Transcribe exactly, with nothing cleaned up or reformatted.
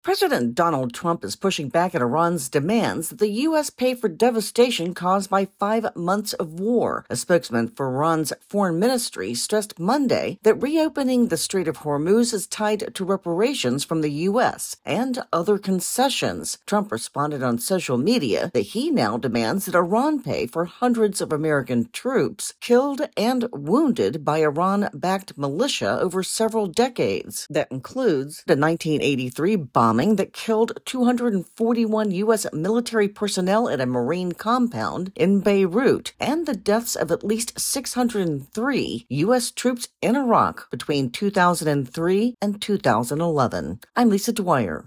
President Donald Trump is pushing back at Iran's demands that the U S pay for devastation caused by five months of war. A spokesman for Iran's foreign ministry stressed Monday that reopening the Strait of Hormuz is tied to reparations from the U S and other concessions. Trump responded on social media that he now demands that Iran pay for hundreds of American troops killed and wounded by Iran-backed militia over several decades. That includes the nineteen eighty-three bomb that killed two hundred forty-one U S military personnel at a Marine compound in Beirut, and the deaths of at least six hundred three U S troops in Iraq between two thousand three and two thousand eleven. I'm Lisa Dwyer.